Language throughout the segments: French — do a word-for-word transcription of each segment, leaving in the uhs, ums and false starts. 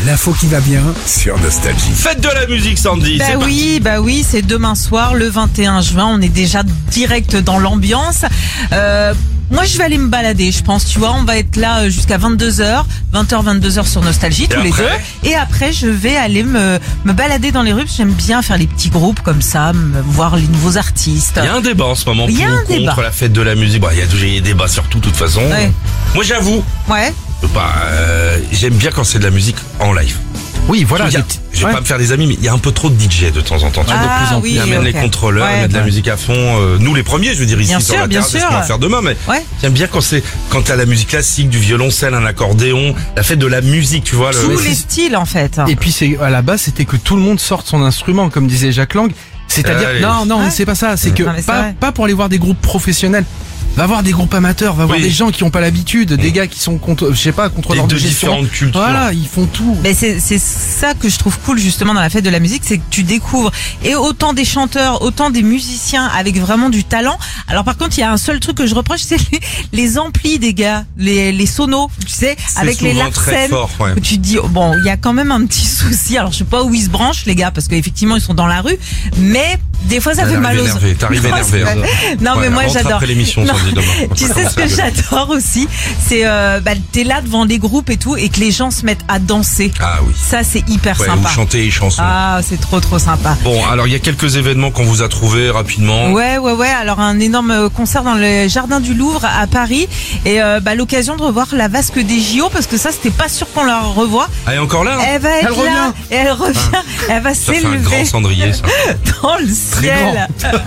l'info qui va bien sur Nostalgie. Faites de la musique, Sandy. Bah c'est oui, bah oui, c'est demain soir, le vingt et un juin. On est déjà direct dans l'ambiance. Euh, moi, je vais aller me balader, je pense. Tu vois, on va être là jusqu'à vingt-deux heures, vingt heures, vingt-deux heures sur Nostalgie, Et tous les après deux. Et après, je vais aller me, me balader dans les rues. Parce que j'aime bien faire les petits groupes comme ça, me voir les nouveaux artistes. Il y a un débat en ce moment Il y a pour un ou contre débat. la fête de la musique. Bon, il y a toujours des débats sur tout, de toute façon. Ouais. Moi, j'avoue, Ouais. bah, euh, j'aime bien quand c'est de la musique en live. Oui, voilà. Il y a- des petits- je vais ouais. pas me faire des amis, mais il y a un peu trop de D J de temps en temps. tu vois. Ah, de plus en plus, oui, ils amènent ok. les contrôleurs, Ouais, ils mettent de la ouais. musique à fond. Euh, nous, les premiers, je veux dire, ici, Bien sur sûr, la bien terrasse, c'est ce sûr. qu'on va faire demain, mais Ouais. j'aime bien quand c'est, quand t'as la musique classique, du violoncelle, un accordéon, la fête de la musique, tu vois. Le... Tous mais les c'est- styles, en fait. Et puis c'est à la base, c'était que tout le monde sorte son instrument, comme disait Jacques Lang. C'est-à-dire, Allez. non, non, Ouais. c'est pas ça. C'est que Non, mais c'est pas, vrai. pas pour aller voir des groupes professionnels. Va voir des groupes amateurs, va voir Oui. des gens qui ont pas l'habitude, des gars qui sont contre, je sais pas, contre Des leur de gestion. différentes cultures. Voilà, ils font tout. Mais c'est c'est ça que je trouve cool justement dans la fête de la musique, c'est que tu découvres et autant des chanteurs, autant des musiciens avec vraiment du talent. Alors par contre, il y a un seul truc que je reproche, c'est les, les amplis des gars, les les sonos, tu sais, C'est avec les souvent très larcènes. fort, ouais. Où tu te dis oh, bon, il y a quand même un petit souci. Alors je sais pas où ils se branchent les gars, parce qu'effectivement ils sont dans la rue, mais des fois ça fait T'arrives mal aux énervé, t'arrives Non, énervé, c'est hein. vrai. Non mais Ouais, moi rentre j'adore. après l'émission, Non, Sandy, demain. On Tu va sais ce commencer que à gueuler. j'adore aussi, c'est euh, bah t'es là devant les groupes et tout, et que les gens se mettent à danser. Ah oui. Ça c'est hyper Ouais, sympa. ou chanter les chansons. Ah, c'est trop trop sympa. Bon, alors il y a quelques événements qu'on vous a trouvés rapidement. Ouais, ouais, ouais. Alors un énorme concert dans le jardin du Louvre à Paris, et euh, bah, l'occasion de revoir la vasque des J O, parce que ça c'était pas sûr qu'on la revoie. Elle est encore là, hein. Elle va être Elle là, revient. et elle revient, elle va Ça fait un grand s'élever cendrier, ça. dans le ciel.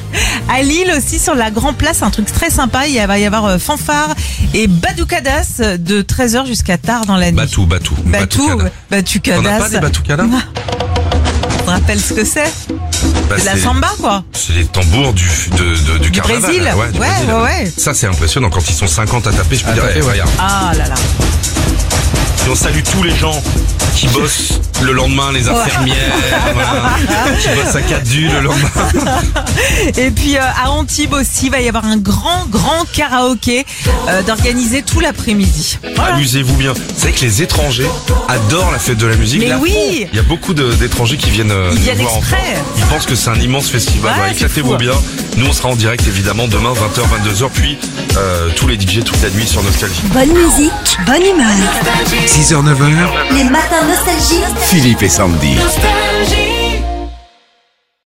À Lille aussi, sur la Grand Place, un truc très sympa. Il va y avoir euh, fanfare et Badoukadas de treize heures jusqu'à tard dans la nuit. Batou, Batou. Batou, Batoukada. Badoukadas. On n'a pas des Batoukada? Tu te rappelles ce que c'est? Bah, C'est de la c'est- samba, quoi. C'est les tambours du, de, de- du Du carnaval. Brésil. là, Ouais, du Ouais, Brésil, ouais, là. ouais. Ça, c'est impressionnant. Quand ils sont cinquante à taper, je peux À dire, taper, eh, ouais. regarde. Ah là là. Et on salue tous les gens qui bossent le lendemain, les infirmières, voilà, qui bossent à Cadu le lendemain. Et puis euh, à Antibes aussi, il va y avoir un grand, grand karaoké euh, d'organiser tout l'après-midi. Voilà. Amusez-vous bien. Vous savez que les étrangers adorent la fête de la musique. Mais Là, oui. il y a beaucoup de- d'étrangers qui viennent euh, Ils nous viennent voir en exprès. France. Ils pensent que c'est un immense festival. Ouais, Voilà, c'est éclatez-vous fou. bien. Nous, on sera en direct évidemment demain vingt heures, vingt-deux heures, puis euh, tous les D J toute la nuit sur Nostalgie. Bonne musique, bonne humeur. six heures, neuf heures. Les matins nostalgiques. Philippe et Sandy. Nostalgie.